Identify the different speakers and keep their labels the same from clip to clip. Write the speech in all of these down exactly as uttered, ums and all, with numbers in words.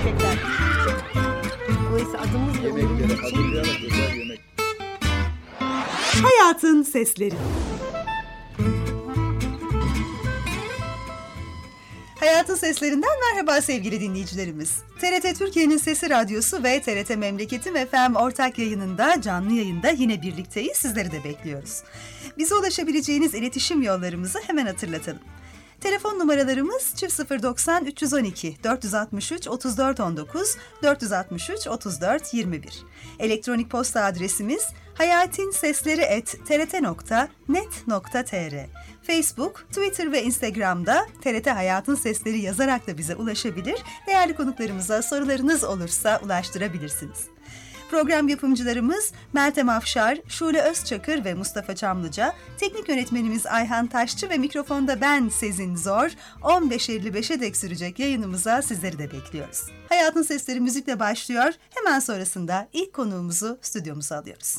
Speaker 1: verecekler. Dolayısıyla adımız bile
Speaker 2: Yemeklere hazırlayarak güzel yemek.
Speaker 3: Hayatın Sesleri. Hayatın Seslerinden merhaba sevgili dinleyicilerimiz. T R T Türkiye'nin Sesi Radyosu ve T R T Memleketim F M ortak yayınında, canlı yayında yine birlikteyiz. Sizleri de bekliyoruz. Bize ulaşabileceğiniz iletişim yollarımızı hemen hatırlatalım. Telefon numaralarımız çift sıfır doksan üç yüz on iki dört yüz altmış üç otuz dört on dokuz dört yüz altmış üç otuz dört yirmi bir. Elektronik posta adresimiz hayatinsesleri et t r t nokta net nokta t r. Facebook, Twitter ve Instagram'da T R T Hayatın Sesleri yazarak da bize ulaşabilir. Değerli konuklarımıza sorularınız olursa ulaştırabilirsiniz. Program yapımcılarımız Meltem Afşar, Şule Özçakır ve Mustafa Çamlıca, teknik yönetmenimiz Ayhan Taşçı ve mikrofonda ben Sezin Zor. on beş elli beşe dek sürecek yayınımıza sizleri de bekliyoruz. Hayatın Sesleri müzikle başlıyor. Hemen sonrasında ilk konuğumuzu stüdyomuza alıyoruz.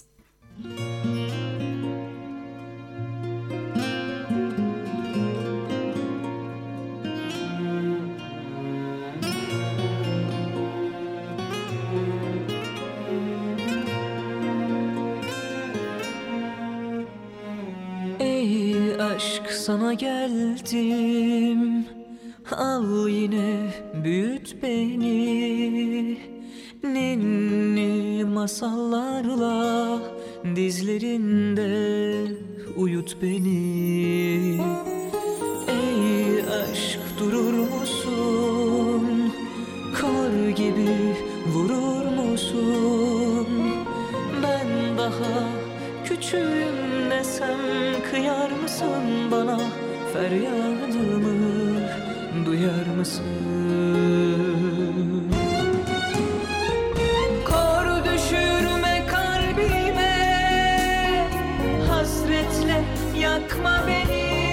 Speaker 4: Aşk sana geldim, al yine büyüt beni, ninni masallarla dizlerinde uyut beni. Ey aşk durur musun, kar gibi vurur musun, ben daha küçüğüm desem kıyar mısın bana, feryadımı duyar mısın? Kor düşürme kalbime, hasretle yakma beni,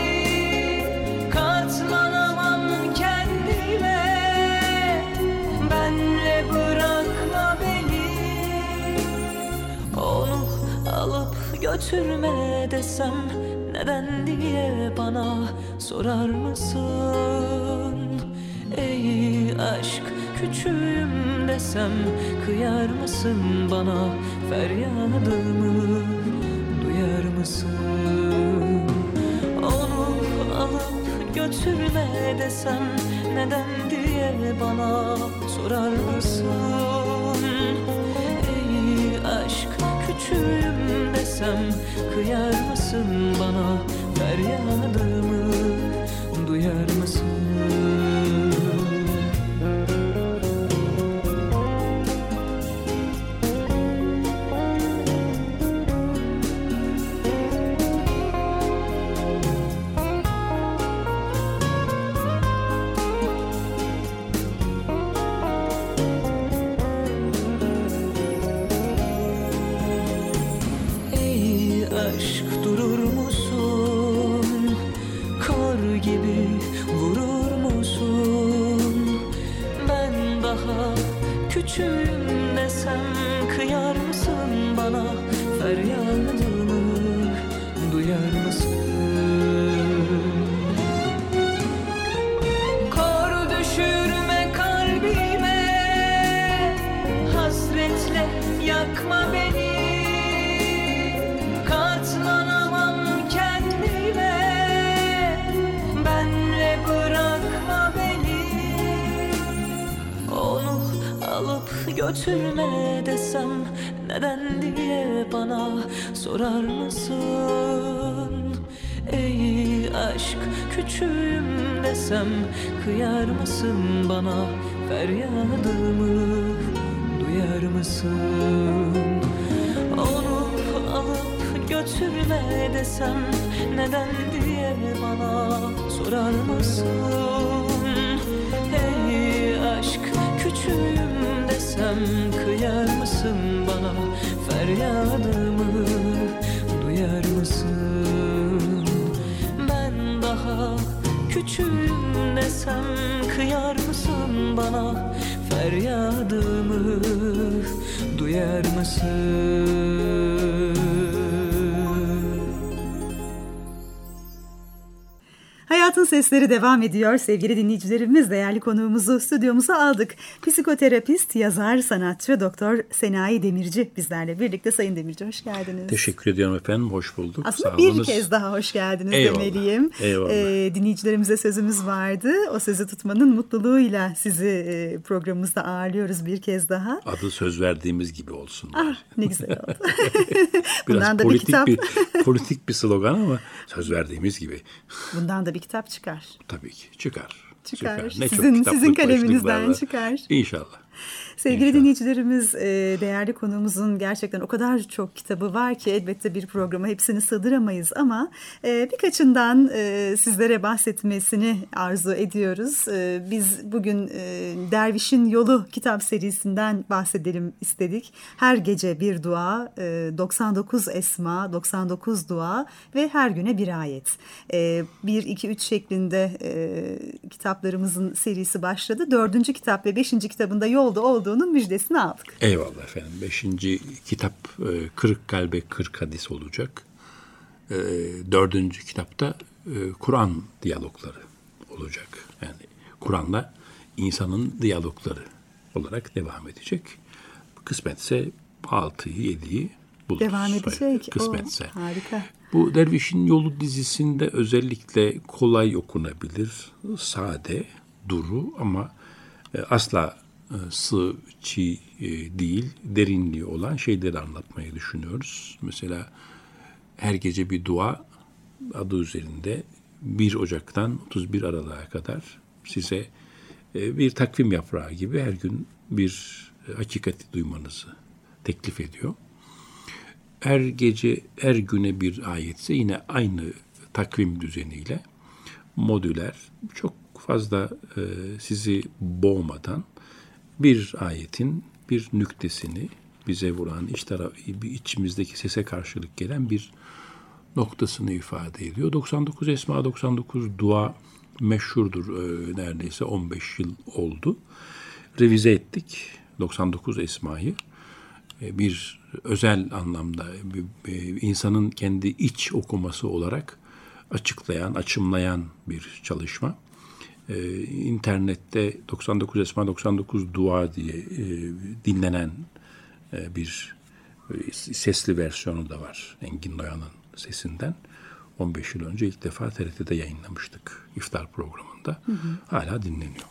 Speaker 4: katlanamam kendime, benle bırakma beni. Onu alıp götürme desem neden diye bana sorar mısın? Ey aşk küçüğüm desem kıyar mısın bana, feryadımı duyar mısın? Onu alıp götürme desem neden diye bana sorar mısın? Ey aşk küçüğüm desem kıyar mısın bana, feryadımı duyar mısın? Küçüğüm desem kıyar mısın bana, feryadımı duyar mısın? Kor düşürme kalbime, hasretle yakma beni, katlanamam kendime, benle bırakma beni. Onu alıp götürme desem neden diye bana sorar mısın? Ey aşk küçüğüm desem kıyar mısın bana, feryadımı duyar mısın? Onu alıp götürme desem neden diye bana sorar mısın? Ey aşk küçüğüm desem kıyar mısın bana, feryadımı duyar mısın? Ben daha küçüğüm desem kıyar mısın bana, feryadımı duyar mısın?
Speaker 3: Hayatın Sesleri devam ediyor. Sevgili dinleyicilerimiz, değerli konuğumuzu stüdyomuza aldık. Psikoterapist, yazar, sanatçı Doktor Senayi Demirci bizlerle birlikte. Sayın Demirci, hoş geldiniz.
Speaker 5: Teşekkür ediyorum efendim, hoş bulduk.
Speaker 3: Aslında
Speaker 5: Sağ
Speaker 3: bir
Speaker 5: olunuz.
Speaker 3: kez daha hoş geldiniz
Speaker 5: Eyvallah.
Speaker 3: demeliyim.
Speaker 5: Eyvallah.
Speaker 3: Ee, dinleyicilerimize sözümüz vardı. O sözü tutmanın mutluluğuyla sizi e, programımızda ağırlıyoruz bir kez daha.
Speaker 5: Adı söz verdiğimiz gibi olsun.
Speaker 3: Ah, ne güzel oldu.
Speaker 5: Biraz
Speaker 3: Bundan da bir
Speaker 5: politik
Speaker 3: kitap.
Speaker 5: bir, politik bir slogan ama söz verdiğimiz gibi.
Speaker 3: Bundan da bir kitap çıkar.
Speaker 5: Tabii ki çıkar.
Speaker 3: Çıkar.
Speaker 5: Ne
Speaker 3: Sizin,
Speaker 5: çok
Speaker 3: sizin
Speaker 5: kitaplık
Speaker 3: kaleminizden
Speaker 5: başlıklarla.
Speaker 3: çıkar.
Speaker 5: İnşallah.
Speaker 3: Sevgili
Speaker 5: İnşallah.
Speaker 3: dinleyicilerimiz, e, değerli konuğumuzun gerçekten o kadar çok kitabı var ki elbette bir programa hepsini sığdıramayız ama e, birkaçından e, sizlere bahsetmesini arzu ediyoruz. E, biz bugün e, Dervişin Yolu kitap serisinden bahsedelim istedik. Her gece bir dua, e, doksan dokuz esma, doksan dokuz dua ve her güne bir ayet. E, bir, iki, üç şeklinde e, kitaplarımızın serisi başladı. Dördüncü kitap ve beşinci kitabında yolda olduğunun müjdesini aldık.
Speaker 5: Eyvallah efendim. Beşinci kitap e, kırk kalbe kırk hadis olacak. E, dördüncü kitapta e, Kur'an diyalogları olacak. Yani Kur'an'la insanın diyalogları olarak devam edecek. Kısmetse altıyı, yediyi buluruz.
Speaker 3: Devam edecek.
Speaker 5: Kısmetse.
Speaker 3: O, harika.
Speaker 5: Bu Dervişin Yolu dizisinde özellikle kolay okunabilir, sade, duru ama e, asla e, sığ, çiğ e, değil, derinliği olan şeyleri anlatmayı düşünüyoruz. Mesela her gece bir dua adı üzerinde bir Ocak'tan otuz bir Aralık'a kadar size e, bir takvim yaprağı gibi her gün bir e, hakikati duymanızı teklif ediyor. Her gece, her güne bir ayetse yine aynı takvim düzeniyle modüler, çok fazla e, sizi boğmadan bir ayetin bir nüktesini bize vuran, iç taraf, içimizdeki sese karşılık gelen bir noktasını ifade ediyor. doksan dokuz esma, doksan dokuz dua meşhurdur. E, neredeyse on beş yıl oldu. Revize ettik doksan dokuz esmayı. Bir özel anlamda bir insanın kendi iç okuması olarak açıklayan, açımlayan bir çalışma. Ee, internette doksan dokuz esma doksan dokuz dua diye e, dinlenen e, bir e, sesli versiyonu da var Engin Noyan'ın sesinden. on beş yıl önce ilk defa T R T'de yayınlamıştık iftar programında. Hı hı. Hala dinleniyor.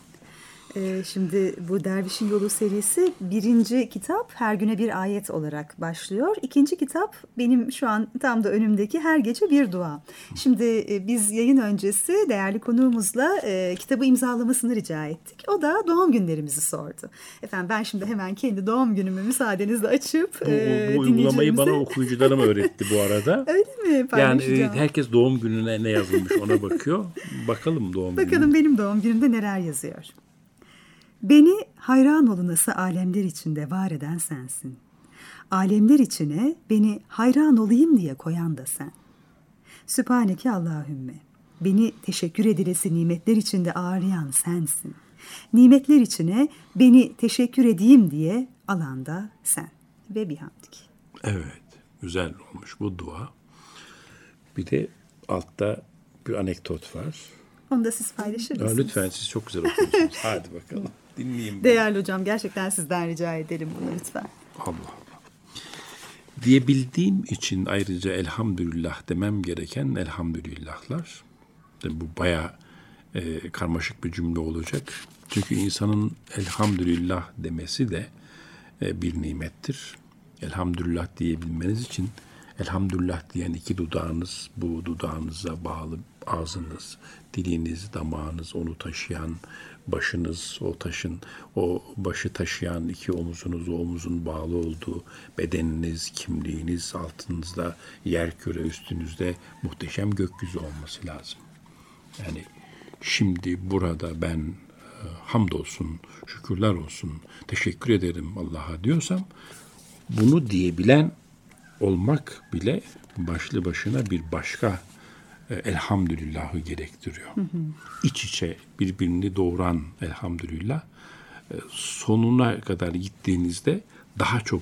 Speaker 3: Şimdi bu Dervişin Yolu serisi birinci kitap Her Güne Bir Ayet olarak başlıyor. İkinci kitap benim şu an tam da önümdeki Her Gece Bir Dua. Şimdi biz yayın öncesi değerli konuğumuzla e, kitabı imzalamasını rica ettik. O da doğum günlerimizi sordu. Efendim ben şimdi hemen kendi doğum günümü müsaadenizle açıp
Speaker 5: Bu,
Speaker 3: e,
Speaker 5: bu uygulamayı bana
Speaker 3: dinleyicilerimize-
Speaker 5: okuyucularım öğretti bu arada.
Speaker 3: Öyle mi?
Speaker 5: Yani
Speaker 3: Paylaşacağım.
Speaker 5: herkes doğum gününe ne yazılmış ona bakıyor. Bakalım doğum gününe.
Speaker 3: Bakalım benim doğum günümde neler yazıyor. Beni hayran olunası alemler içinde var eden sensin. Alemler içine beni hayran olayım diye koyan da sen. Sübhaneke Allahümme. Beni teşekkür edilesi nimetler içinde ağırlayan sensin. Nimetler içine beni teşekkür edeyim diye alan da sen. Ve bihamdik.
Speaker 5: Evet, güzel olmuş bu dua. Bir de altta bir anekdot var.
Speaker 3: Onu da siz paylaşır
Speaker 5: Ya,
Speaker 3: mısınız?
Speaker 5: lütfen siz çok güzel okuyorsunuz. Hadi bakalım. Dinleyeyim ben.
Speaker 3: Değerli hocam gerçekten sizden rica edelim bunu lütfen.
Speaker 5: Allah Allah. Diyebildiğim için ayrıca elhamdülillah demem gereken elhamdülillahlar. Tabii bu bayağı e, karmaşık bir cümle olacak. Çünkü insanın elhamdülillah demesi de e, bir nimettir. Elhamdülillah diyebilmeniz için elhamdülillah diyen iki dudağınız, bu dudağınıza bağlı ağzınız, diliniz, damağınız, onu taşıyan başınız, o taşın, o başı taşıyan iki omuzunuz, o omuzun bağlı olduğu bedeniniz, kimliğiniz, altınızda yer küre, üstünüzde muhteşem gökyüzü olması lazım. Yani şimdi burada ben e, hamdolsun, şükürler olsun, teşekkür ederim Allah'a diyorsam, bunu diyebilen olmak bile başlı başına bir başka e, elhamdülillahı gerektiriyor. Hı hı. İç içe birbirini doğuran elhamdülillah e, sonuna kadar gittiğinizde daha çok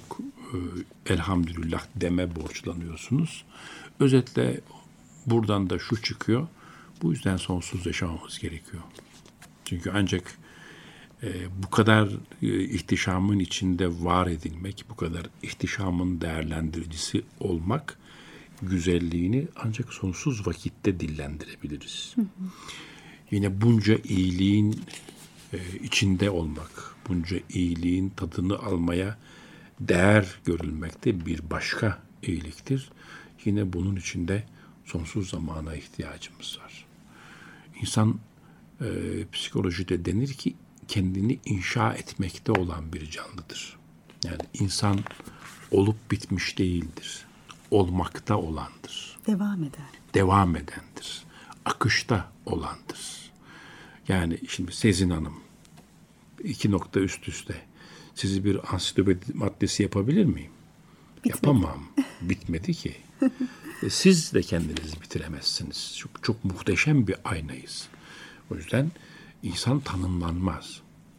Speaker 5: e, elhamdülillah deme borçlanıyorsunuz. Özetle buradan da şu çıkıyor. Bu yüzden sonsuz yaşamamız gerekiyor. Çünkü ancak e, bu kadar e, ihtişamın içinde var edilmek, bu kadar ihtişamın değerlendiricisi olmak, güzelliğini ancak sonsuz vakitte dillendirebiliriz. Hı hı. Yine bunca iyiliğin e, içinde olmak, bunca iyiliğin tadını almaya değer görülmek de bir başka iyiliktir. Yine bunun içinde sonsuz zamana ihtiyacımız var. İnsan e, psikolojide denir ki kendini inşa etmekte olan bir canlıdır. Yani insan olup bitmiş değildir. Olmakta olandır.
Speaker 3: Devam eden.
Speaker 5: Devam edendir. Akışta olandır. Yani şimdi Sezin Hanım iki nokta üst üste sizi bir ansiklopedi maddesi yapabilir miyim? Bitmedi. Yapamam. Bitmedi ki. Siz de kendinizi bitiremezsiniz. Çok, çok muhteşem bir aynayız. O yüzden insan tanımlanmaz.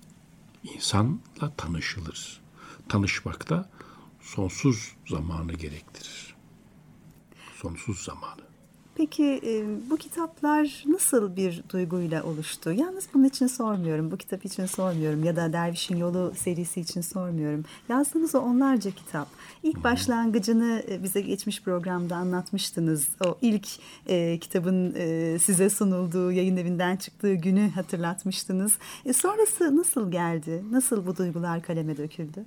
Speaker 5: İnsanla tanışılır. Tanışmak da sonsuz zamanı gerektirir. Sonsuz zamanı.
Speaker 3: Peki bu kitaplar nasıl bir duyguyla oluştu? Yalnız bunun için sormuyorum, bu kitap için sormuyorum ya da Dervişin Yolu serisi için sormuyorum. Yazdığınız o onlarca kitap. İlk hmm. başlangıcını bize geçmiş programda anlatmıştınız. O ilk e, kitabın e, size sunulduğu, yayın evinden çıktığı günü hatırlatmıştınız. E, sonrası nasıl geldi? Nasıl bu duygular kaleme döküldü?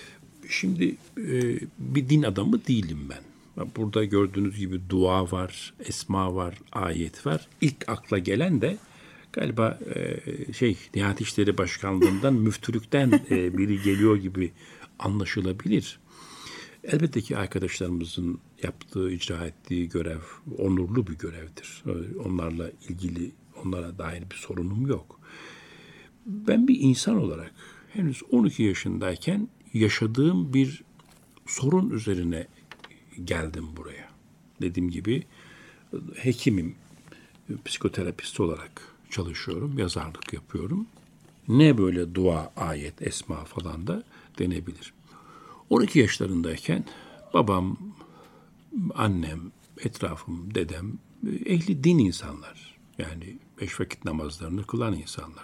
Speaker 5: Şimdi e, bir din adamı değilim ben. Burada gördüğünüz gibi dua var, esma var, ayet var. İlk akla gelen de galiba e, şey Diyanet İşleri Başkanlığı'ndan, müftülükten e, biri geliyor gibi anlaşılabilir. Elbette ki arkadaşlarımızın yaptığı, icra ettiği görev onurlu bir görevdir. Onlarla ilgili, onlara dair bir sorunum yok. Ben bir insan olarak henüz on iki yaşındayken yaşadığım bir sorun üzerine geldim buraya. Dediğim gibi hekimim, psikoterapist olarak çalışıyorum, yazarlık yapıyorum. Ne böyle dua, ayet, esma falan da denebilir. on iki yaşlarındayken babam, annem, etrafım, dedem ehli din insanlar. Yani beş vakit namazlarını kılan insanlar.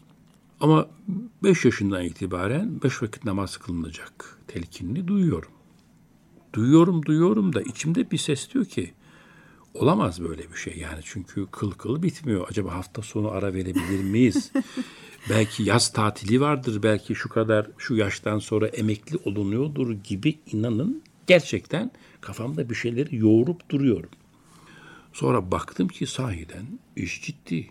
Speaker 5: Ama beş yaşından itibaren beş vakit namaz kılınacak telkinini duyuyorum. Duyuyorum, duyuyorum da içimde bir ses diyor ki olamaz böyle bir şey yani çünkü kıl kıl bitmiyor. Acaba hafta sonu ara verebilir miyiz? Belki yaz tatili vardır, belki şu kadar şu yaştan sonra emekli olunuyordur gibi inanın gerçekten kafamda bir şeyleri yoğurup duruyorum. Sonra baktım ki sahiden iş ciddi.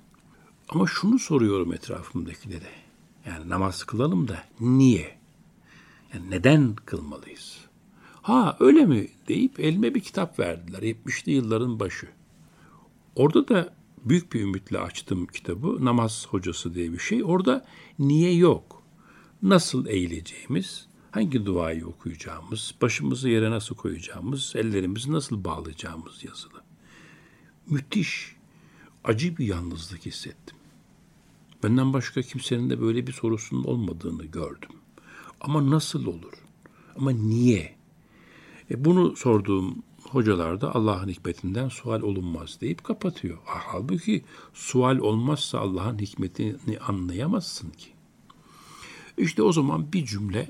Speaker 5: Ama şunu soruyorum etrafımdakilere. Yani namaz kılalım da niye? Yani neden kılmalıyız? Ha öyle mi deyip elime bir kitap verdiler. yetmişli yılların başı. Orada da büyük bir ümitle açtım kitabı. Namaz hocası diye bir şey. Orada niye yok? Nasıl eğileceğimiz, hangi duayı okuyacağımız, başımızı yere nasıl koyacağımız, ellerimizi nasıl bağlayacağımız yazılı. Müthiş, acı bir yalnızlık hissettim. Benden başka kimsenin de böyle bir sorusunun olmadığını gördüm. Ama nasıl olur? Ama niye? E bunu sorduğum hocalar da Allah'ın hikmetinden sual olunmaz deyip kapatıyor. Ah, halbuki sual olmazsa Allah'ın hikmetini anlayamazsın ki. İşte o zaman bir cümle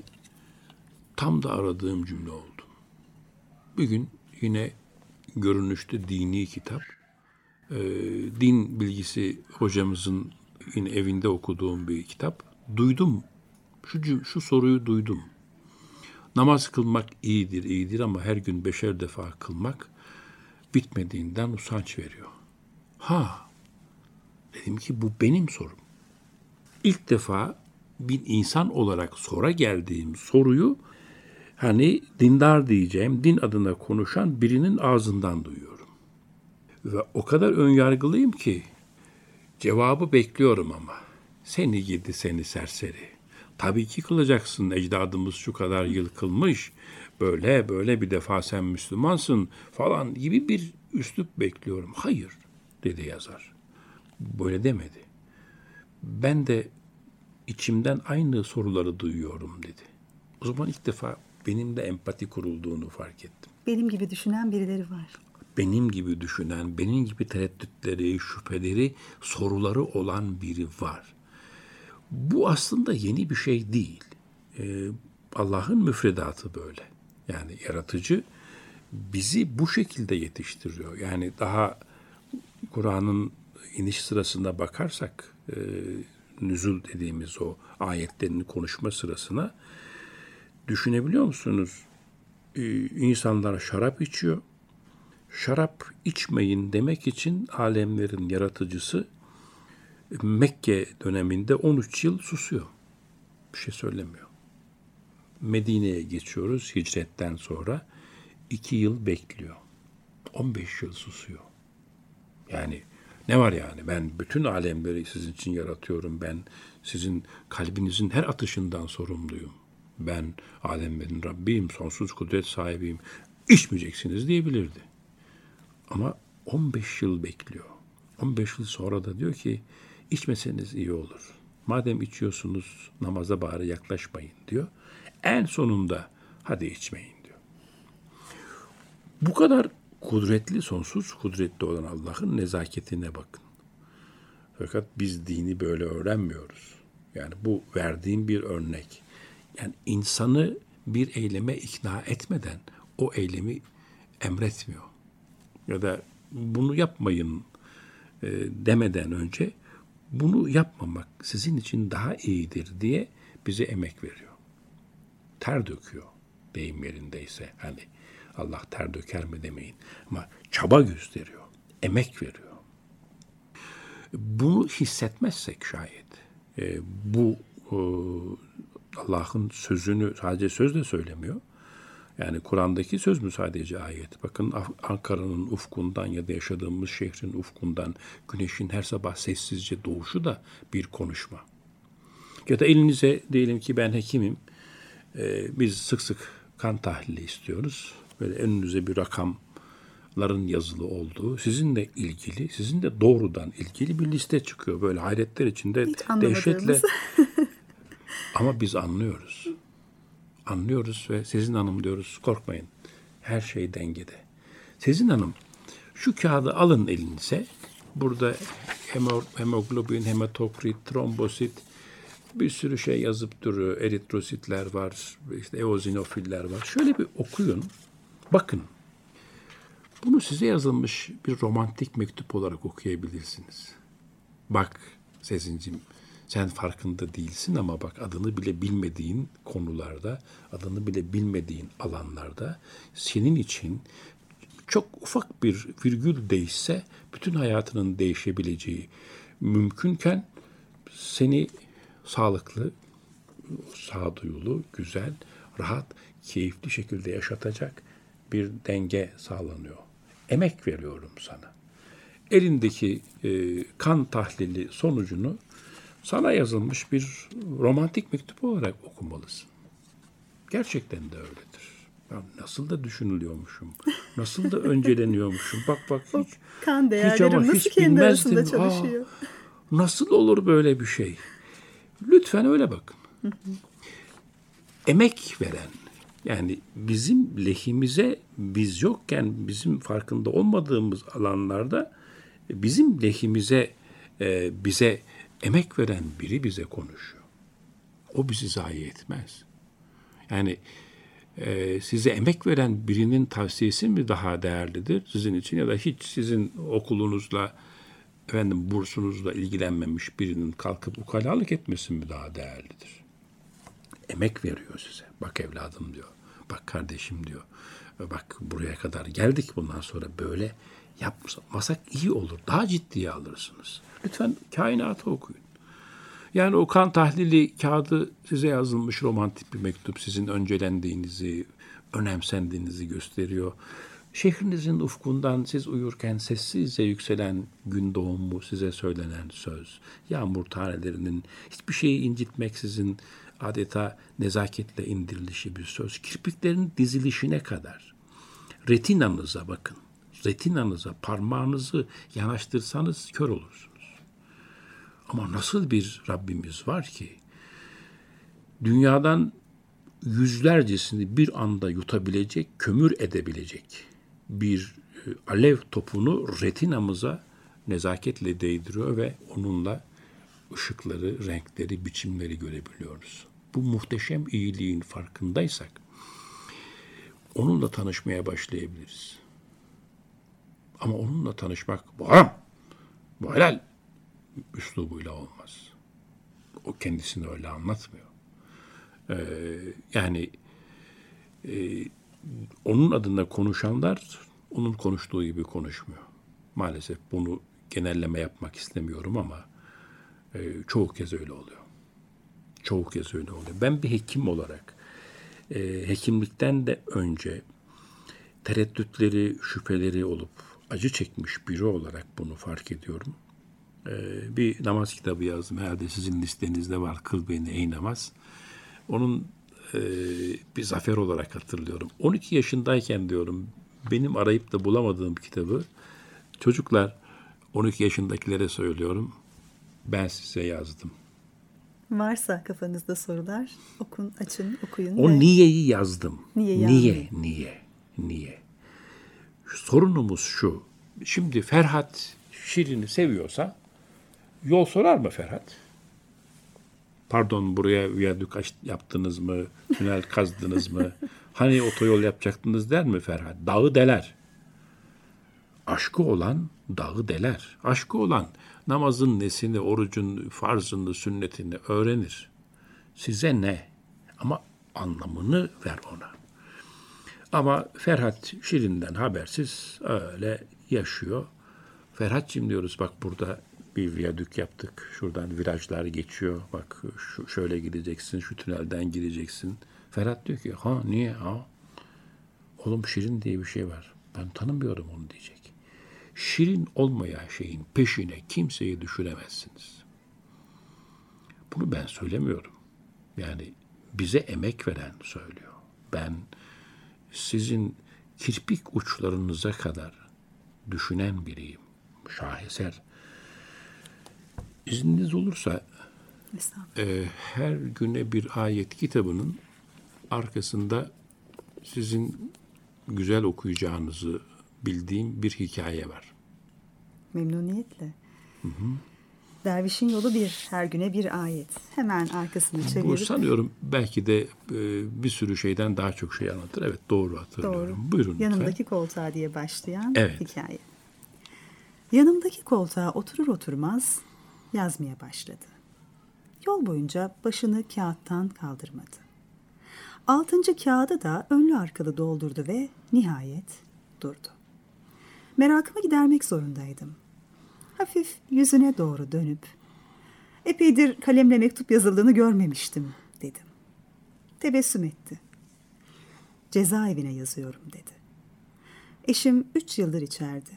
Speaker 5: tam da aradığım cümle oldu. Bir gün yine görünüşte dini kitap, e, din bilgisi hocamızın yine evinde okuduğum bir kitap. Duydum, şu, şu soruyu duydum. Namaz kılmak iyidir, iyidir ama her gün beşer defa kılmak bitmediğinden usanç veriyor. Ha, dedim ki bu benim sorum. İlk defa bir insan olarak sora geldiğim soruyu hani dindar diyeceğim, din adına konuşan birinin ağzından duyuyorum. Ve o kadar önyargılıyım ki cevabı bekliyorum ama. Seni gidi seni serseri. Tabii ki kılacaksın, ecdadımız şu kadar yıl kılmış, böyle böyle bir defa sen Müslümansın falan gibi bir üslup bekliyorum. Hayır, dedi yazar. Böyle demedi. Ben de içimden aynı soruları duyuyorum, dedi. O zaman ilk defa benim de empati kurulduğunu fark ettim.
Speaker 3: Benim gibi düşünen birileri var.
Speaker 5: benim gibi düşünen, benim gibi tereddütleri, şüpheleri, soruları olan biri var. Bu aslında yeni bir şey değil. Ee, Allah'ın müfredatı böyle. Yani yaratıcı bizi bu şekilde yetiştiriyor. Yani daha Kur'an'ın iniş sırasında bakarsak, e, nüzul dediğimiz o ayetlerini konuşma sırasına düşünebiliyor musunuz? Ee, insanlar şarap içiyor. Şarap içmeyin demek için alemlerin yaratıcısı Mekke döneminde on üç yıl susuyor. Bir şey söylemiyor. Medine'ye geçiyoruz hicretten sonra. iki yıl bekliyor. on beş yıl susuyor. Yani ne var yani? Ben bütün alemleri sizin için yaratıyorum. Ben sizin kalbinizin her atışından sorumluyum. Ben alemlerin Rabbiyim, sonsuz kudret sahibiyim. İçmeyeceksiniz diyebilirdi. Ama on beş yıl bekliyor. on beş yıl sonra da diyor ki içmeseniz iyi olur. Madem içiyorsunuz namaza bari yaklaşmayın diyor. En sonunda hadi içmeyin diyor. Bu kadar kudretli, sonsuz kudretli olan Allah'ın nezaketine bakın. Fakat biz dini böyle öğrenmiyoruz. Yani bu verdiğim bir örnek. Yani insanı bir eyleme ikna etmeden o eylemi emretmiyor. Ya da bunu yapmayın e, demeden önce bunu yapmamak sizin için daha iyidir diye bize emek veriyor. Ter döküyor deyim yerindeyse. Hani Allah ter döker mi demeyin. Ama çaba gösteriyor, emek veriyor. Bunu hissetmezsek şayet e, bu e, Allah'ın sözünü sadece sözle söylemiyor. Yani Kur'an'daki söz mü sadece ayet? Bakın Ankara'nın ufkundan ya da yaşadığımız şehrin ufkundan güneşin her sabah sessizce doğuşu da bir konuşma. Ya da elinize diyelim ki ben hekimim. Ee, biz sık sık kan tahlili istiyoruz. Böyle önünüze bir rakamların yazılı olduğu, sizinle ilgili, sizinle doğrudan ilgili bir liste çıkıyor. Böyle hayretler içinde dehşetle. Ama biz anlıyoruz. Anlıyoruz ve Sezin Hanım diyoruz, korkmayın. Her şey dengede. Sezin Hanım, şu kağıdı alın elinize. Burada hemoglobin, hematokrit, trombosit, bir sürü şey yazıp duruyor. Eritrositler var, işte eozinofiller var. Şöyle bir okuyun, bakın. Bunu size yazılmış bir romantik mektup olarak okuyabilirsiniz. Bak Sezinciğim, sen farkında değilsin ama bak adını bile bilmediğin konularda, adını bile bilmediğin alanlarda senin için çok ufak bir virgül değişse bütün hayatının değişebileceği mümkünken seni sağlıklı, sağduyulu, güzel, rahat, keyifli şekilde yaşatacak bir denge sağlanıyor. Emek veriyorum sana. Elindeki e, kan tahlili sonucunu sana yazılmış bir romantik mektup olarak okumalısın. Gerçekten de öyledir. Ben nasıl da düşünülüyormuşum, nasıl da önceleniyormuşum. Bak bak hiç,
Speaker 1: kan
Speaker 5: hiç ama
Speaker 1: nasıl
Speaker 5: hiç
Speaker 1: kendi
Speaker 5: bilmezdim.
Speaker 1: arasında çalışıyor.
Speaker 5: Aa, nasıl olur böyle bir şey? Lütfen öyle bakın. Emek veren, yani bizim lehimize biz yokken bizim farkında olmadığımız alanlarda bizim lehimize e, bize emek veren biri bize konuşuyor. O bizi zayi etmez. Yani e, size emek veren birinin tavsiyesi mi daha değerlidir sizin için ya da hiç sizin okulunuzla, efendim bursunuzla ilgilenmemiş birinin kalkıp ukalalık etmesi mi daha değerlidir? Emek veriyor size. Bak evladım diyor. Bak kardeşim diyor. Bak buraya kadar geldik, bundan sonra böyle yapmasak iyi olur. Daha ciddiye alırsınız. Lütfen kainatı okuyun. Yani o kan tahlili kağıdı size yazılmış romantik bir mektup. Sizin öncelendiğinizi, önemsendiğinizi gösteriyor. Şehrinizin ufkundan siz uyurken sessizce yükselen gün doğumu size söylenen söz. Yağmur tanelerinin hiçbir şeyi incitmeksizin adeta nezaketle indirilişi bir söz. Kirpiklerin dizilişine kadar. Retinanıza bakın. Retinanıza parmağınızı yanaştırsanız kör olursunuz. Ama nasıl bir Rabbimiz var ki dünyadan yüzlercesini bir anda yutabilecek, kömür edebilecek bir e, alev topunu retinamıza nezaketle değdiriyor ve onunla ışıkları, renkleri, biçimleri görebiliyoruz. Bu muhteşem iyiliğin farkındaysak onunla tanışmaya başlayabiliriz. Ama onunla tanışmak bu haram, bu helal üslubuyla olmaz. O kendisini öyle anlatmıyor. Ee, yani e, onun adına konuşanlar onun konuştuğu gibi konuşmuyor. Maalesef bunu genelleme yapmak istemiyorum ama e, çoğu kez öyle oluyor. Çoğu kez öyle oluyor. Ben bir hekim olarak e, hekimlikten de önce tereddütleri, şüpheleri olup acı çekmiş biri olarak bunu fark ediyorum. Ee, bir namaz kitabı yazdım. Herhalde sizin listenizde var. Kıl beni ey namaz. Onun e, bir zafer olarak hatırlıyorum. on iki yaşındayken diyorum benim arayıp da bulamadığım kitabı çocuklar on iki yaşındakilere söylüyorum. Ben size yazdım.
Speaker 3: Varsa kafanızda sorular okun, açın, okuyun.
Speaker 5: O
Speaker 3: ve...
Speaker 5: niyeyi yazdım.
Speaker 3: Niye,
Speaker 5: niye,
Speaker 3: yani?
Speaker 5: niye, niye? Sorunumuz şu. Şimdi Ferhat Şirin'i seviyorsa yol sorar mı Ferhat? Pardon, buraya viyadük yaptınız mı? Tünel kazdınız mı? Hani otoyol yapacaktınız der mi Ferhat? Dağı deler. Aşkı olan dağı deler. Aşkı olan namazın nesini, orucun farzını, sünnetini öğrenir. Size ne? Ama anlamını ver ona. Ama Ferhat Şirin'den habersiz öyle yaşıyor. Ferhat'cığım diyoruz, bak burada bir viyadük yaptık. Şuradan virajlar geçiyor. Bak şu, şöyle gideceksin, şu tünelden gireceksin. Ferhat diyor ki ha niye ha? Oğlum Şirin diye bir şey var. Ben tanımıyorum onu diyecek. Şirin olmayan şeyin peşine kimseyi düşüremezsiniz. Bunu ben söylemiyorum. Yani bize emek veren söylüyor. Ben sizin kirpik uçlarınıza kadar düşünen biriyim. Şaheser. İzniniz olursa e, her güne bir ayet kitabının arkasında sizin güzel okuyacağınızı bildiğim bir hikaye var.
Speaker 3: Memnuniyetle. Hı hı. Dervişin yolu bir, her güne bir ayet. Hemen arkasını çevirip.
Speaker 5: Bu sanıyorum belki de e, bir sürü şeyden daha çok şey anlatır. Evet, doğru hatırlıyorum.
Speaker 3: Doğru.
Speaker 5: Buyurun
Speaker 3: Yanımdaki
Speaker 5: lütfen.
Speaker 3: koltuğa diye başlayan
Speaker 5: Evet.
Speaker 3: hikaye. Yanımdaki koltuğa oturur oturmaz yazmaya başladı. Yol boyunca başını kağıttan kaldırmadı. Altıncı kağıdı da önlü arkalı doldurdu ve nihayet durdu. Merakımı gidermek zorundaydım. Hafif yüzüne doğru dönüp, epeydir kalemle mektup yazıldığını görmemiştim dedim. Tebessüm etti. Cezaevine yazıyorum dedi. Eşim üç yıldır içeride.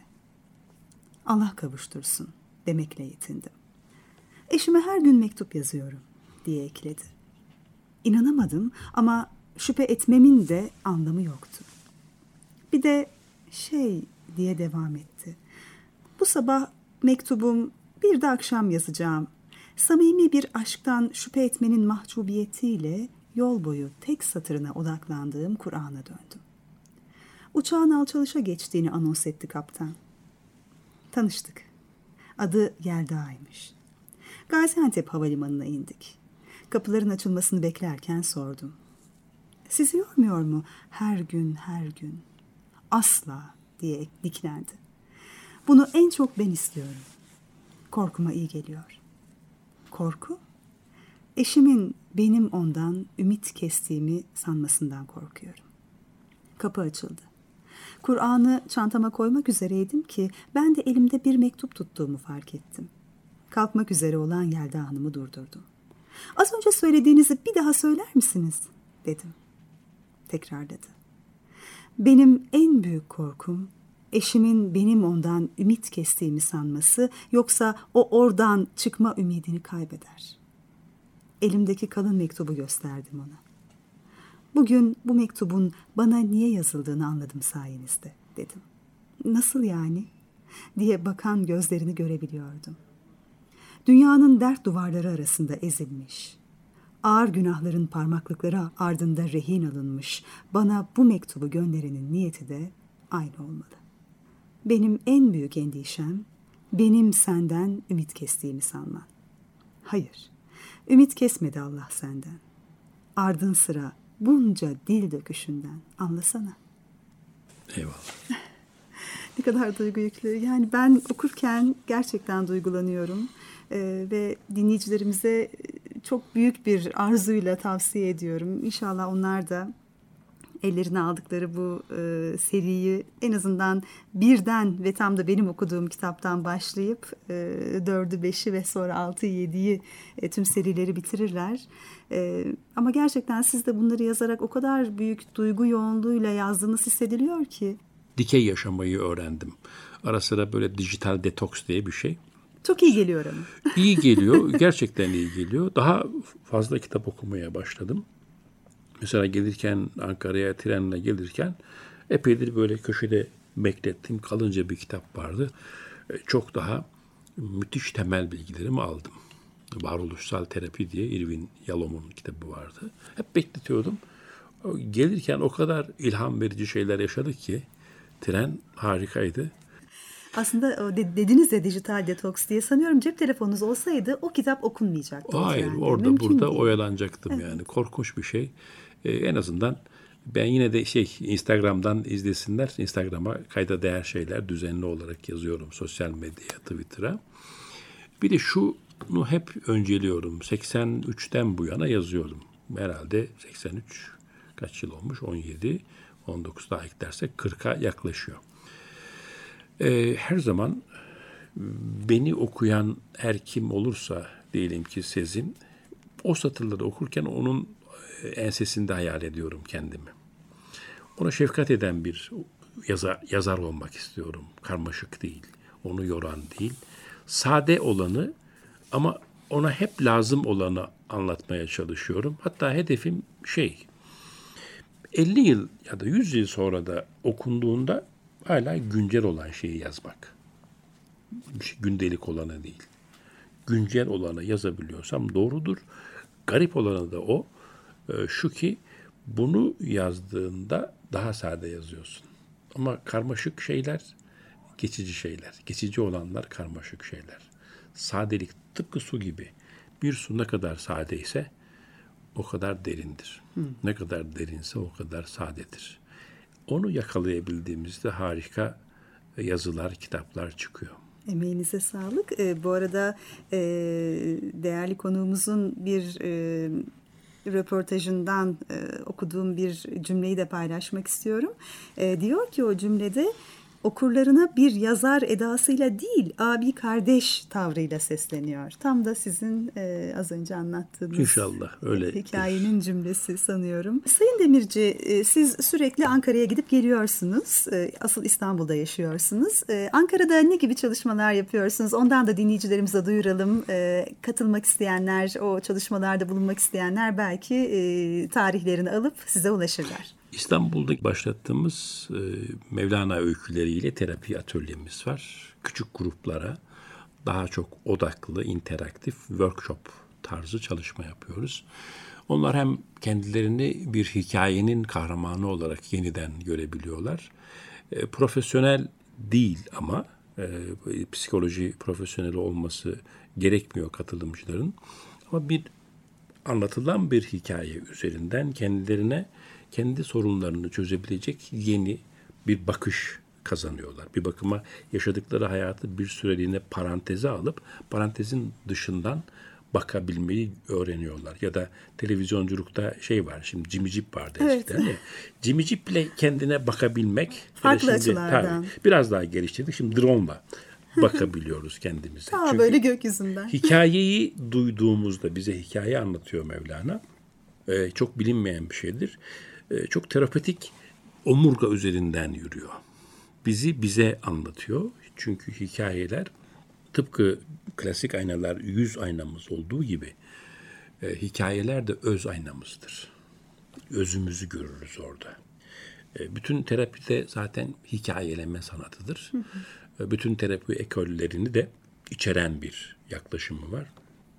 Speaker 3: Allah kavuştursun demekle yetindim. Eşime her gün mektup yazıyorum diye ekledi. İnanamadım ama şüphe etmemin de anlamı yoktu. Bir de şey diye devam etti. Bu sabah mektubum, bir de akşam yazacağım. Samimi bir aşktan şüphe etmenin mahcubiyetiyle yol boyu tek satırına odaklandığım Kur'an'a döndüm. Uçağın alçalışa geçtiğini anons etti kaptan. Tanıştık. Adı Yelda'ymış. Gaziantep havalimanına indik. Kapıların açılmasını beklerken sordum. Sizi yormuyor mu her gün her gün? Asla diye diklendi. Bunu en çok ben istiyorum. Korkuma iyi geliyor. Korku? Eşimin benim ondan ümit kestiğimi sanmasından korkuyorum. Kapı açıldı. Kur'an'ı çantama koymak üzereydim ki ben de elimde bir mektup tuttuğumu fark ettim. Kalkmak üzere olan Yelda Hanım'ı durdurdum. Az önce söylediğinizi bir daha söyler misiniz? Dedim. Tekrarladı. Benim en büyük korkum eşimin benim ondan ümit kestiğimi sanması, yoksa o oradan çıkma ümidini kaybeder. Elimdeki kalın mektubu gösterdim ona. Bugün bu mektubun bana niye yazıldığını anladım sayenizde dedim. Nasıl yani? Diye bakan gözlerini görebiliyordum. Dünyanın dert duvarları arasında ezilmiş, ağır günahların parmaklıkları ardında rehin alınmış bana bu mektubu gönderenin niyeti de aynı olmalı. Benim en büyük endişem, benim senden ümit kestiğimi sanman. Hayır, ümit kesmedi Allah senden. Ardın sıra bunca dil döküşünden anlasana.
Speaker 5: Eyvallah.
Speaker 3: Ne kadar duygu yüklü. Yani ben okurken gerçekten duygulanıyorum. Ee, ve dinleyicilerimize çok büyük bir arzuyla tavsiye ediyorum. İnşallah onlar da ellerine aldıkları bu e, seriyi en azından birden ve tam da benim okuduğum kitaptan başlayıp e, dördü, beşi ve sonra altı, yediyi e, tüm serileri bitirirler. E, ama gerçekten siz de bunları yazarak o kadar büyük duygu yoğunluğuyla yazdığınız hissediliyor ki.
Speaker 5: Dikey yaşamayı öğrendim. Ara sıra böyle dijital detoks diye bir şey.
Speaker 3: Çok iyi geliyor ama.
Speaker 5: İyi geliyor. Gerçekten iyi geliyor. Daha fazla kitap okumaya başladım. Mesela gelirken Ankara'ya trenle gelirken epeydir böyle köşede beklettiğim kalınca bir kitap vardı. Çok daha müthiş temel bilgilerimi aldım. Varoluşsal Terapi diye Irvin Yalom'un kitabı vardı. Hep bekletiyordum. Gelirken o kadar ilham verici şeyler yaşadık ki tren harikaydı.
Speaker 3: Aslında o dediniz ya dijital detoks diye, sanıyorum cep telefonunuz olsaydı o kitap okunmayacaktı.
Speaker 5: Hayır,
Speaker 3: yani.
Speaker 5: orada
Speaker 3: Mümkün
Speaker 5: burada
Speaker 3: değil.
Speaker 5: oyalanacaktım evet. Yani. Korkunç bir şey. Ee, en azından ben yine de şey Instagram'dan izlesinler. Instagram'a kayda değer şeyler düzenli olarak yazıyorum. Sosyal medyaya, Twitter'a. Bir de şunu hep önceliyorum. seksen üçten bu yana yazıyorum. Herhalde seksen üç kaç yıl olmuş? on yedi, on dokuz daha eklersek kırka yaklaşıyor. Ee, her zaman beni okuyan her kim olursa, diyelim ki Sezin, o satırları okurken onun ensesinde hayal ediyorum kendimi. Ona şefkat eden bir yazar, yazar olmak istiyorum. Karmaşık değil, onu yoran değil. Sade olanı ama ona hep lazım olanı anlatmaya çalışıyorum. Hatta hedefim şey, elli yıl ya da yüz yıl sonra da okunduğunda hala güncel olan şeyi yazmak. Gündelik olanı değil. Güncel olanı yazabiliyorsam doğrudur. Garip olanı da o. Şu ki bunu yazdığında daha sade yazıyorsun. Ama karmaşık şeyler geçici şeyler. Geçici olanlar karmaşık şeyler. Sadelik tıpkı su gibi. Bir su ne kadar sadeyse o kadar derindir. Hı. Ne kadar derinse o kadar sadedir. Onu yakalayabildiğimizde harika yazılar, kitaplar çıkıyor.
Speaker 3: Emeğinize sağlık. E, bu arada e, değerli konuğumuzun bir e, röportajından e, okuduğum bir cümleyi de paylaşmak istiyorum. E, diyor ki o cümlede, okurlarına bir yazar edasıyla değil, abi kardeş tavrıyla sesleniyor. Tam da sizin e, az önce anlattığınız
Speaker 5: İnşallah öyle
Speaker 3: hikayenin cümlesi sanıyorum. Sayın Demirci, e, siz sürekli Ankara'ya gidip geliyorsunuz. E, asıl İstanbul'da yaşıyorsunuz. E, Ankara'da ne gibi çalışmalar yapıyorsunuz? Ondan da dinleyicilerimize duyuralım. E, katılmak isteyenler, o çalışmalarda bulunmak isteyenler belki e, tarihlerini alıp size ulaşırlar.
Speaker 5: İstanbul'da başlattığımız e, Mevlana öyküleriyle terapi atölyemiz var. Küçük gruplara daha çok odaklı, interaktif workshop tarzı çalışma yapıyoruz. Onlar hem kendilerini bir hikayenin kahramanı olarak yeniden görebiliyorlar. E, profesyonel değil ama e, psikoloji profesyoneli olması gerekmiyor katılımcıların. Ama bir anlatılan bir hikaye üzerinden kendilerine kendi sorunlarını çözebilecek yeni bir bakış kazanıyorlar. Bir bakıma yaşadıkları hayatı bir süreliğine paranteze alıp parantezin dışından bakabilmeyi öğreniyorlar. Ya da televizyonculukta şey var, şimdi Jimmy Jeep vardı eskiden. Evet. Jimmy Jeep'le kendine bakabilmek.
Speaker 3: Farklı
Speaker 5: şimdi,
Speaker 3: açılardan.
Speaker 5: Tabii, biraz daha geliştirdik. Şimdi drone'la bakabiliyoruz kendimize.
Speaker 3: Aa,
Speaker 5: Çünkü
Speaker 3: böyle gökyüzünden.
Speaker 5: Hikayeyi duyduğumuzda, bize hikaye anlatıyor Mevlana. Ee, çok bilinmeyen bir şeydir. Ee, çok terapötik omurga üzerinden yürüyor. Bizi bize anlatıyor. Çünkü hikayeler tıpkı klasik aynalar yüz aynamız olduğu gibi e, hikayeler de öz aynamızdır. Özümüzü görürüz orada. E, bütün terapide zaten hikayeleme sanatıdır. Hı hı. Bütün terapi ekollerini de içeren bir yaklaşımı var.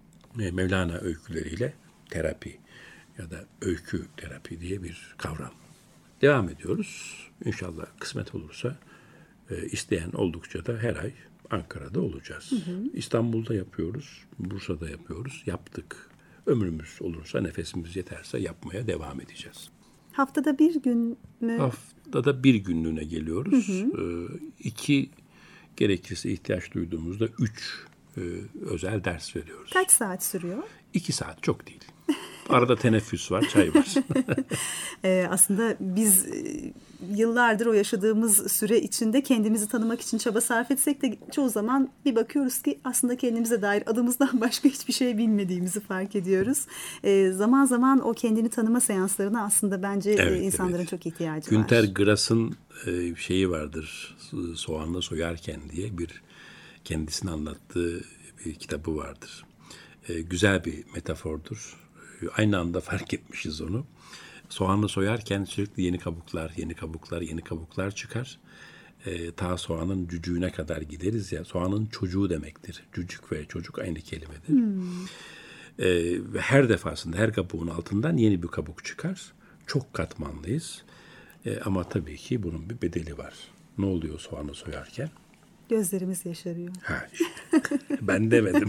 Speaker 5: E, Mevlana öyküleriyle terapi ya da öykü terapi diye bir kavram. Devam ediyoruz. İnşallah kısmet olursa E, isteyen oldukça da her ay Ankara'da olacağız. Hı hı. İstanbul'da yapıyoruz, Bursa'da yapıyoruz. Yaptık. Ömrümüz olursa, nefesimiz yeterse yapmaya devam edeceğiz.
Speaker 3: Haftada bir gün mü?
Speaker 5: Haftada bir günlüğüne geliyoruz. Hı hı. E, iki gerekirse ihtiyaç duyduğumuzda üç e, özel ders veriyoruz.
Speaker 3: Kaç saat sürüyor?
Speaker 5: İki saat, çok değil. Arada teneffüs var, çay var.
Speaker 3: ee, aslında biz e, yıllardır o yaşadığımız süre içinde kendimizi tanımak için çaba sarf etsek de çoğu zaman bir bakıyoruz ki aslında kendimize dair adımızdan başka hiçbir şey bilmediğimizi fark ediyoruz. Ee, zaman zaman o kendini tanıma seanslarına aslında bence
Speaker 5: evet,
Speaker 3: e, insanların
Speaker 5: evet.
Speaker 3: çok ihtiyacı
Speaker 5: Günter
Speaker 3: var.
Speaker 5: Günter Grass'ın e, şeyi vardır, Soğanla Soyarken diye bir kendisini anlattığı bir kitabı vardır. E, güzel bir metafordur. Aynı anda fark etmişiz onu. Soğanı soyarken sürekli yeni kabuklar, yeni kabuklar, yeni kabuklar çıkar. E, ta soğanın cücüğüne kadar gideriz ya. Soğanın çocuğu demektir. Cücük ve çocuk aynı kelimedir. Hmm. E, ve her defasında her kabuğun altından yeni bir kabuk çıkar. Çok katmanlıyız. E, ama tabii ki bunun bir bedeli var. Ne oluyor soğanı soyarken?
Speaker 3: Gözlerimiz yaşarıyor.
Speaker 5: Ha işte. Ben demedim.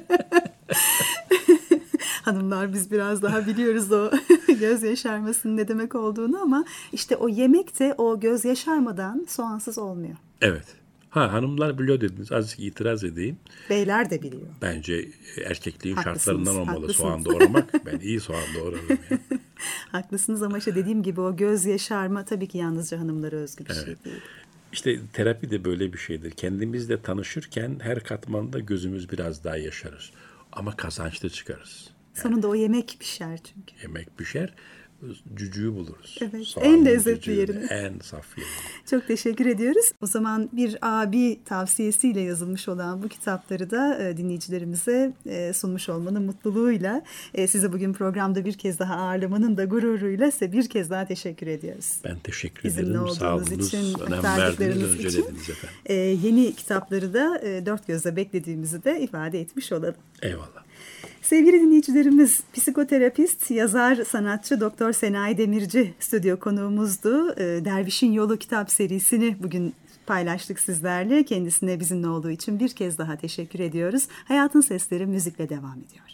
Speaker 3: Hanımlar biz biraz daha biliyoruz o göz yaşarmasının ne demek olduğunu ama işte o yemek de o göz yaşarmadan soğansız olmuyor.
Speaker 5: Evet. Ha hanımlar biliyor dediniz. Azıcık itiraz edeyim.
Speaker 3: Beyler de biliyor.
Speaker 5: Bence erkekliğin
Speaker 3: haklısınız,
Speaker 5: şartlarından olmalı
Speaker 3: haklısınız.
Speaker 5: soğan doğramak. Ben iyi soğan doğrarım. Yani.
Speaker 3: Haklısınız ama işte dediğim gibi o göz yaşarma tabii ki yalnızca hanımlara özgü bir
Speaker 5: Evet.
Speaker 3: şey değil.
Speaker 5: İşte terapi de böyle bir şeydir. Kendimizle tanışırken her katmanda gözümüz biraz daha yaşarır. Ama kazançlı çıkarız. Yani
Speaker 3: sonunda o yemek pişer çünkü.
Speaker 5: Yemek pişer, cücüğü buluruz.
Speaker 3: Evet,
Speaker 5: Soğanın
Speaker 3: en lezzetli
Speaker 5: cücüğünü,
Speaker 3: yerini.
Speaker 5: En saf yerini.
Speaker 3: Çok teşekkür ediyoruz. O zaman bir abi tavsiyesiyle yazılmış olan bu kitapları da e, dinleyicilerimize e, sunmuş olmanın mutluluğuyla e, size bugün programda bir kez daha ağırlamanın da gururuyla size bir kez daha teşekkür ediyoruz.
Speaker 5: Ben teşekkür
Speaker 3: Bizimle
Speaker 5: ederim. Sağ
Speaker 3: olduğunuz
Speaker 5: olunuz.
Speaker 3: için,
Speaker 5: Önem
Speaker 3: aktardikleriniz
Speaker 5: verdiniz,
Speaker 3: için.
Speaker 5: öncelediniz efendim.
Speaker 3: E, yeni kitapları da e, dört gözle beklediğimizi de ifade etmiş olalım.
Speaker 5: Eyvallah.
Speaker 3: Sevgili dinleyicilerimiz, psikoterapist, yazar, sanatçı Doktor Senayi Demirci stüdyo konuğumuzdu. Dervişin Yolu kitap serisini bugün paylaştık sizlerle. Kendisine bizimle olduğu için bir kez daha teşekkür ediyoruz. Hayatın Sesleri müzikle devam ediyor.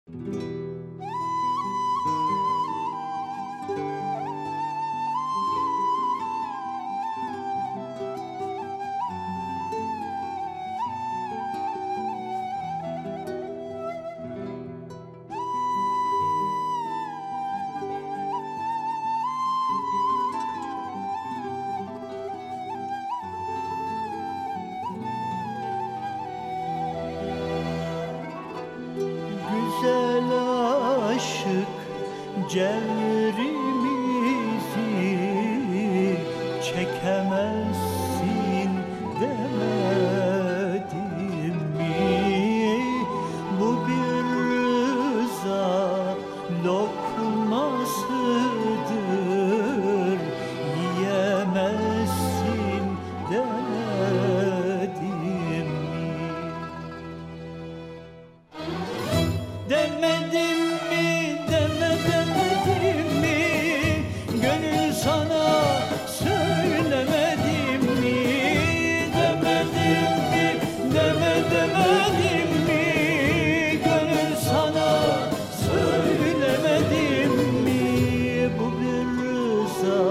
Speaker 6: Güzel aşık cevrimizi çekemezsin demedim mi? Bu bir rıza lokmasıdır, yiyemezsin demedim mi? Demedim mi, deme demedim mi? Gönül sana söylemedim mi? Demedim mi, deme demedim mi? Gönül sana söylemedim mi? Bu bir rıza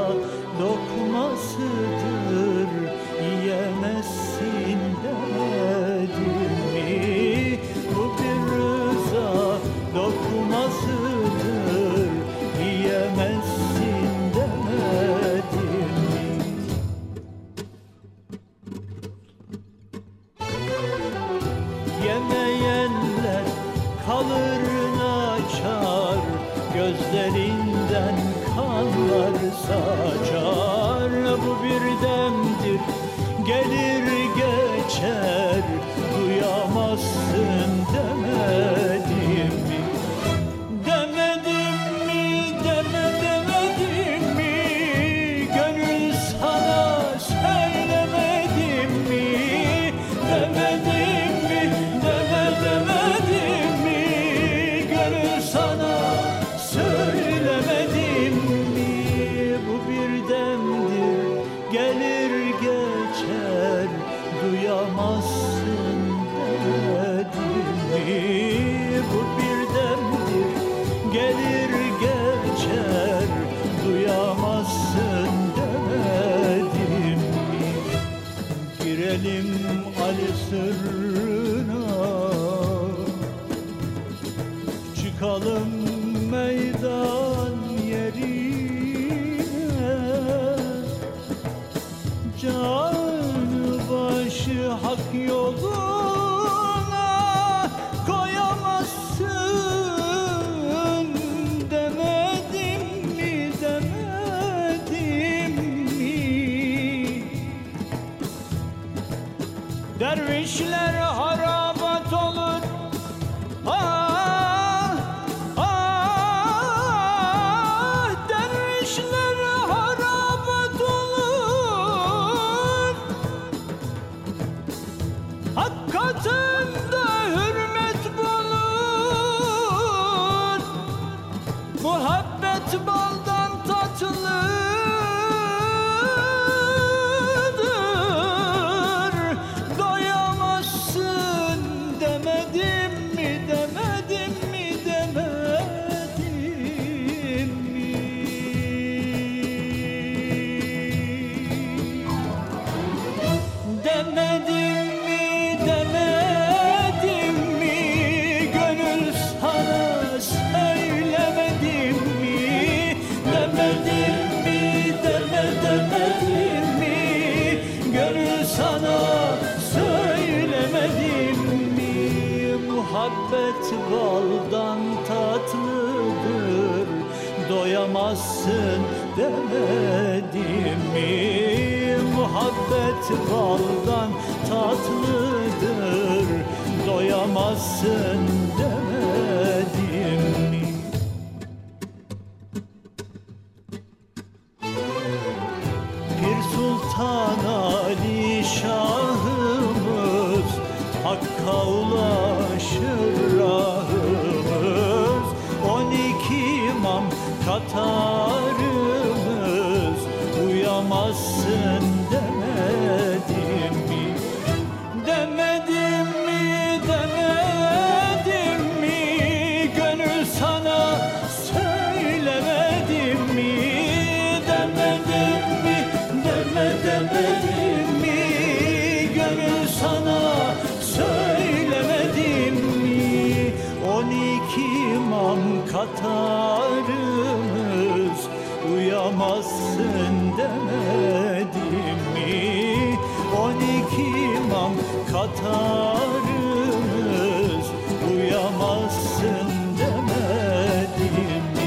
Speaker 6: lokmasıdır, yiyemezsin demedim mi? Bu bir rıza lokmasıdır, yiyemezsin demedim mi? Yemeyenler kalır naçar, gözlerinden kanlar saçar. Bu bir demdir, gelir geçer, duyamazsın demedim mi? Demedim mi, deme demedim mi? Gönül sana söylemedim mi? Demedim mi, deme demedim mi? Gönül sana söylemedim mi? Bu bir demdir, gelir geçer, Ali sırrına, çıkalım meydan yerine, canı başı hak yoluna koyamazsın demedim mi, demedim mi? Dervişler harabat olur, ah, ah, dervişler harabat olur. Hak katında hürmet bulur, muhabbet baldan tatlıdır. Doyamazsın demedim mi, demedim mi, demedim mi? Demedim mi, demedim mi? Gönül sana söylemedim mi? Demedim mi, deme demedim mi? Gönül sana söylemedim mi? Muhabbet baldan tatlıdır, doyamazsın demedim mi? Muhabbet baldan tatlıdır, doyamazsın demedim mi? Pir Sultan Ali Şahımız, Hakk'a ulaşır rahımız. On iki imam katarımız, uyamazsın demedim mi? Demedim mi, demedim mi? Gönül sana söylemedim mi? Demedim mi, deme demedim mi? Gönül sana söylemedim mi? On iki imam katarımız, uyamazsın demedim mi? On iki imam katarımız, uyamazsın demedim mi?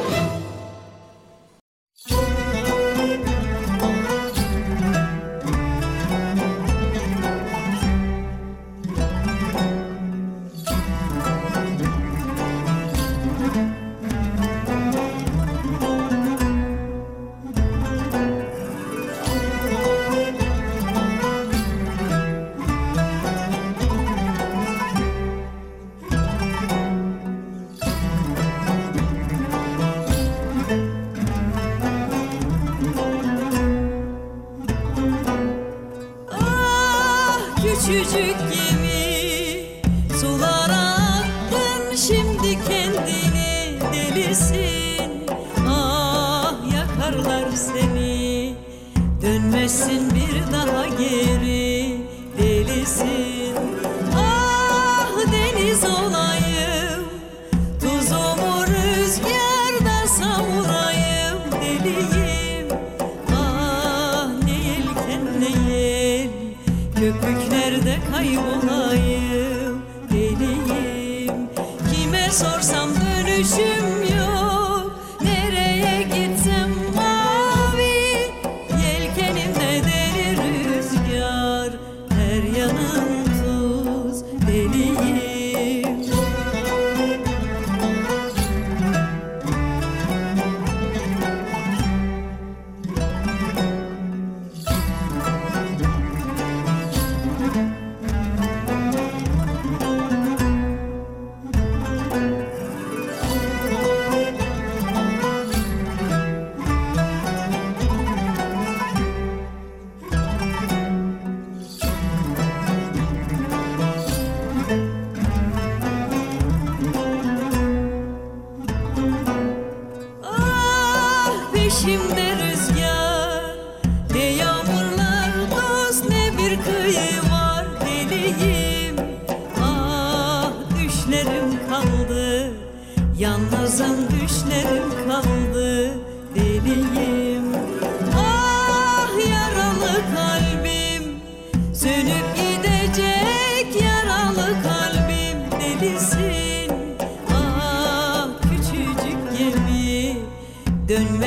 Speaker 7: Küçücük gemi sulara attın, şimdi kendini delisin. Ah, yakarlar seni, dönmezsin bir daha geri, delisin. Ah, deniz olayım, tuzumu rüzgarda savurayım, deliyim. Ah, ne yelken ne yel, köpüklerde kaybolayım, deliyim. Kime sorsam dönüşüm yok, nereye gitsem mavi. Yelkenimde deli rüzgar, her yanım tuz, deliyim.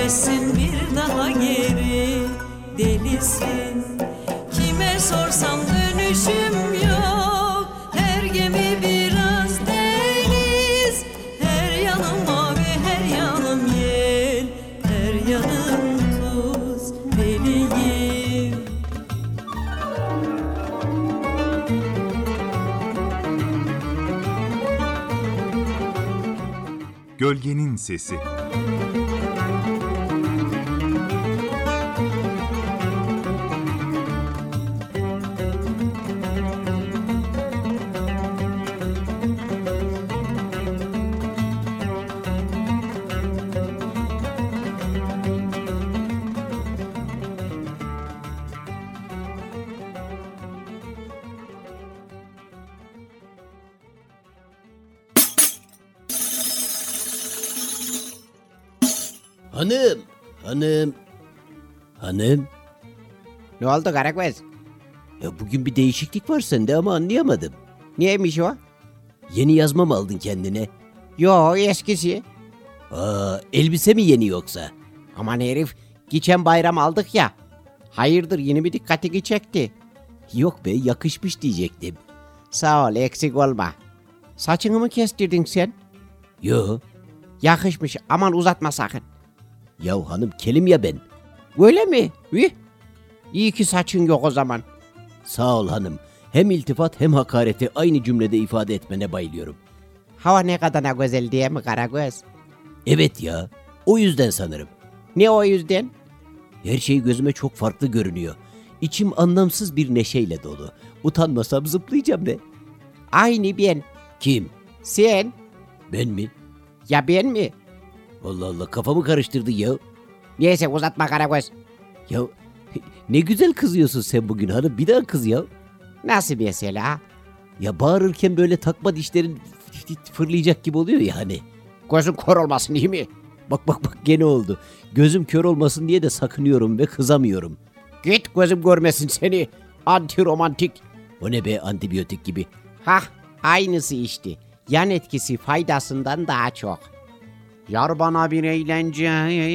Speaker 7: dönmezsin bir daha geri, delisin. Kime sorsam dönüşüm yok, her gemi biraz deniz. Her yanım mavi, her yanım yel, her yanım tuz, deliyim.
Speaker 8: Gölgenin Sesi.
Speaker 9: Hanım, hanım, hanım.
Speaker 10: Ne oldu Karagöz?
Speaker 9: Ya bugün bir değişiklik var sende ama anlayamadım.
Speaker 10: Niyeymiş o?
Speaker 9: Yeni yazma mı aldın kendine?
Speaker 10: Yo, eskisi.
Speaker 9: Aa, elbise mi yeni yoksa?
Speaker 10: Aman herif, geçen bayram aldık ya. Hayırdır, yeni bir dikkatini çekti.
Speaker 9: Yok be, yakışmış diyecektim.
Speaker 10: Sağ ol, eksik olma. Saçını mı kestirdin sen?
Speaker 9: Yo.
Speaker 10: Yakışmış, aman uzatma sakın.
Speaker 9: Ya hanım, kelim ya ben.
Speaker 10: Öyle mi? Üh. İyi ki saçın yok o zaman.
Speaker 9: Sağ ol hanım. Hem iltifat hem hakareti aynı cümlede ifade etmene bayılıyorum.
Speaker 10: Hava ne kadar güzel diye mi Karagöz?
Speaker 9: Evet ya, o yüzden sanırım.
Speaker 10: Ne o yüzden?
Speaker 9: Her şey gözüme çok farklı görünüyor. İçim anlamsız bir neşeyle dolu. Utanmasam zıplayacağım be.
Speaker 10: Aynı ben.
Speaker 9: Kim?
Speaker 10: Sen.
Speaker 9: Ben mi?
Speaker 10: Ya ben mi?
Speaker 9: Allah Allah, kafamı karıştırdı ya.
Speaker 10: Neyse uzatma Karagöz.
Speaker 9: Ya ne güzel kızıyorsun sen bugün hanım, bir daha kız ya.
Speaker 10: Nasıl mesela?
Speaker 9: Ya bağırırken böyle takma dişlerin fırlayacak gibi oluyor ya hani.
Speaker 10: Gözün kör olmasın değil mi?
Speaker 9: Bak bak bak, gene oldu. Gözüm kör olmasın diye de sakınıyorum ve kızamıyorum.
Speaker 10: Git gözüm görmesin seni. Antiromantik.
Speaker 9: O ne be, antibiyotik gibi.
Speaker 10: Hah, aynısı işte. Yan etkisi faydasından daha çok. Yar bana bir eğlence.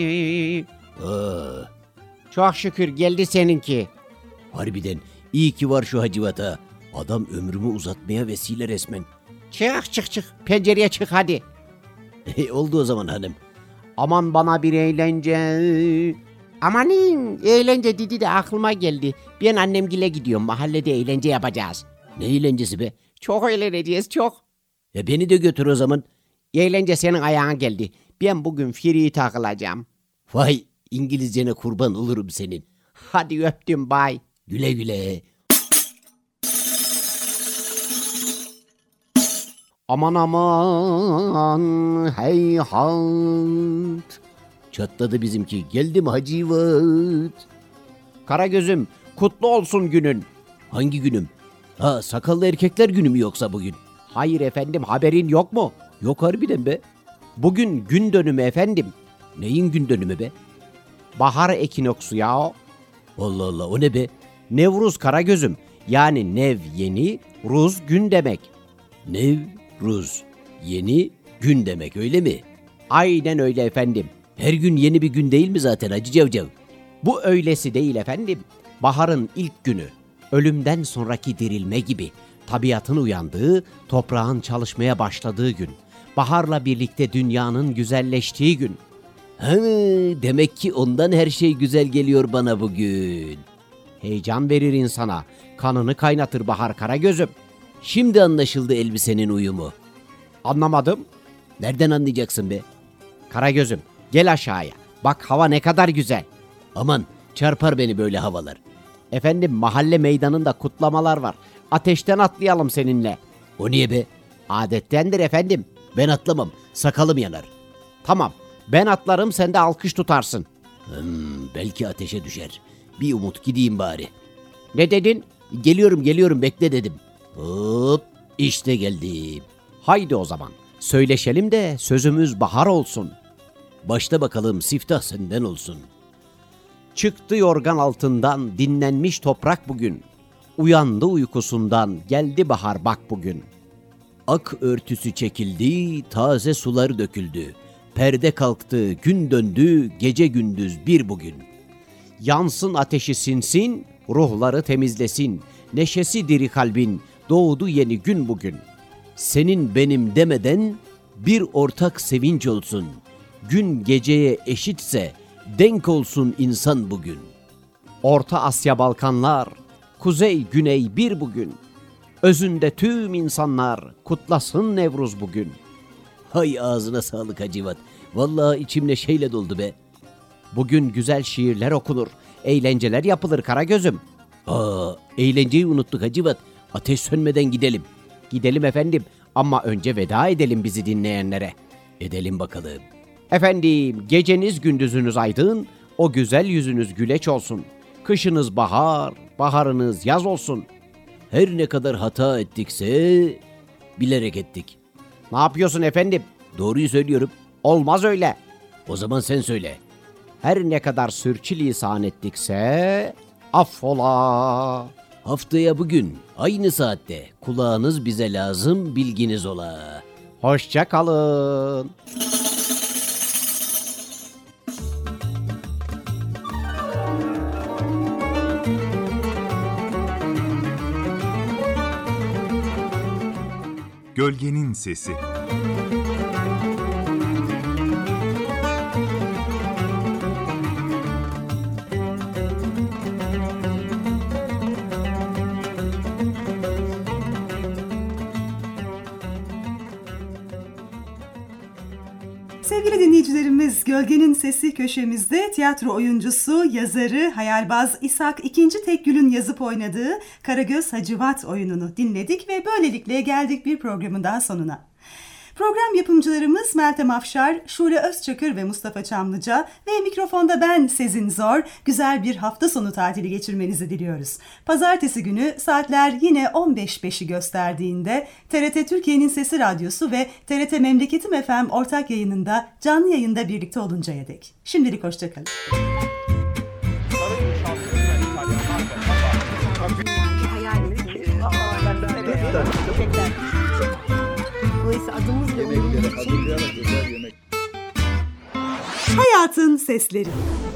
Speaker 9: Aa,
Speaker 10: Çok şükür geldi seninki.
Speaker 9: harbiden iyi ki var şu Hacivat. Adam ömrümü uzatmaya vesile resmen.
Speaker 10: Çık çık çık. Pencereye çık hadi.
Speaker 9: Oldu o zaman hanım.
Speaker 10: Aman bana bir eğlence. Amanin, eğlence dedi de aklıma geldi. Ben annemgile gidiyorum. Mahallede eğlence yapacağız.
Speaker 9: Ne eğlencesi be?
Speaker 10: Çok eğleneceğiz çok.
Speaker 9: Ya beni de götür o zaman.
Speaker 10: Eğlence senin ayağına geldi. Ben bugün free takılacağım.
Speaker 9: Vay, İngilizcene kurban olurum senin.
Speaker 10: Hadi öptüm, bye.
Speaker 9: Güle güle.
Speaker 10: Aman aman heyhat.
Speaker 9: Çatladı bizimki. Geldim Hacivat.
Speaker 10: Karagözüm, kutlu olsun günün.
Speaker 9: Hangi günüm? Ha, sakallı erkekler günü mü yoksa bugün?
Speaker 10: Hayır efendim, haberin yok mu?
Speaker 9: Yok harbiden be.
Speaker 10: Bugün gün dönümü efendim.
Speaker 9: Neyin gün dönümü be?
Speaker 10: Bahar ekinoksu ya.
Speaker 9: Allah Allah, o ne be?
Speaker 10: Nevruz Karagözüm. Yani nev yeni, ruz gün demek.
Speaker 9: Nev, ruz, yeni, gün demek, öyle mi?
Speaker 10: Aynen öyle efendim.
Speaker 9: Her gün yeni bir gün değil mi zaten Hacı Cavcav?
Speaker 10: Bu öylesi değil efendim. Baharın ilk günü. Ölümden sonraki dirilme gibi. Tabiatın uyandığı, toprağın çalışmaya başladığı gün. Baharla birlikte dünyanın güzelleştiği gün.
Speaker 9: Ha, demek ki ondan her şey güzel geliyor bana bugün.
Speaker 10: Heyecan verir insana. Kanını kaynatır bahar Karagözüm.
Speaker 9: Şimdi anlaşıldı elbisenin uyumu.
Speaker 10: Anlamadım.
Speaker 9: Nereden anlayacaksın be?
Speaker 10: Karagözüm, gel aşağıya. Bak hava ne kadar güzel.
Speaker 9: Aman, çarpar beni böyle havalar.
Speaker 10: Efendim, mahalle meydanında kutlamalar var. Ateşten atlayalım seninle.
Speaker 9: O niye be?
Speaker 10: Adettendir efendim.
Speaker 9: Ben atlamam, sakalım yanar.
Speaker 10: Tamam, ben atlarım, sen de alkış tutarsın.
Speaker 9: Hmm, belki ateşe düşer. Bir umut, gideyim bari.
Speaker 10: Ne dedin?
Speaker 9: Geliyorum geliyorum, bekle dedim. Hop, işte geldim.
Speaker 10: Haydi o zaman. Söyleşelim de sözümüz bahar olsun.
Speaker 9: Başta bakalım, siftah senden olsun.
Speaker 10: Çıktı yorgan altından dinlenmiş toprak bugün. Uyandı uykusundan geldi bahar bak bugün.
Speaker 9: Ak örtüsü çekildi, taze sular döküldü. Perde kalktı, gün döndü, gece gündüz bir bugün.
Speaker 10: Yansın ateşi sinsin, ruhları temizlesin. Neşesi diri kalbin, doğdu yeni gün bugün.
Speaker 9: Senin benim demeden bir ortak sevinç olsun. Gün geceye eşitse denk olsun insan bugün.
Speaker 10: Orta Asya Balkanlar, kuzey güney bir bugün. Özünde tüm insanlar kutlasın Nevruz bugün.
Speaker 9: Hay ağzına sağlık Hacivat. Vallahi içim neşeyle doldu be.
Speaker 10: Bugün güzel şiirler okunur, eğlenceler yapılır Karagöz'üm.
Speaker 9: Aa, eğlenceyi unuttuk Hacivat. Ateş sönmeden gidelim.
Speaker 10: Gidelim efendim ama önce veda edelim bizi dinleyenlere.
Speaker 9: Edelim bakalım.
Speaker 10: Efendim, geceniz gündüzünüz aydın, o güzel yüzünüz güleç olsun. Kışınız bahar, baharınız yaz olsun.
Speaker 9: Her ne kadar hata ettikse bilerek ettik.
Speaker 10: Ne yapıyorsun efendim?
Speaker 9: Doğruyu söylüyorum.
Speaker 10: Olmaz öyle.
Speaker 9: O zaman sen söyle.
Speaker 10: Her ne kadar sürçülisan ettikse affola.
Speaker 9: Haftaya bugün aynı saatte kulağınız bize lazım, bilginiz ola.
Speaker 10: Hoşça kalın.
Speaker 8: Gölgenin Sesi.
Speaker 3: Sevgili dinleyicilerimiz, Gölgenin Sesi köşemizde tiyatro oyuncusu, yazarı, hayalbaz İshak ikinci. Tekgül'ün yazıp oynadığı Karagöz Hacivat oyununu dinledik ve böylelikle geldik bir programın daha sonuna. Program yapımcılarımız Meltem Afşar, Şule Özçakır ve Mustafa Çamlıca ve mikrofonda ben Sezin Zor. Güzel bir hafta sonu tatili geçirmenizi diliyoruz. Pazartesi günü saatler yine on beş beşi gösterdiğinde T R T Türkiye'nin Sesi Radyosu ve T R T Memleketim F M ortak yayınında canlı yayında birlikte oluncaya dek. Şimdilik hoşçakalın.
Speaker 1: Dolayısıyla adımız bile
Speaker 2: Yemekleri hazırlayarak güzel yemek.
Speaker 3: Hayatın Sesleri.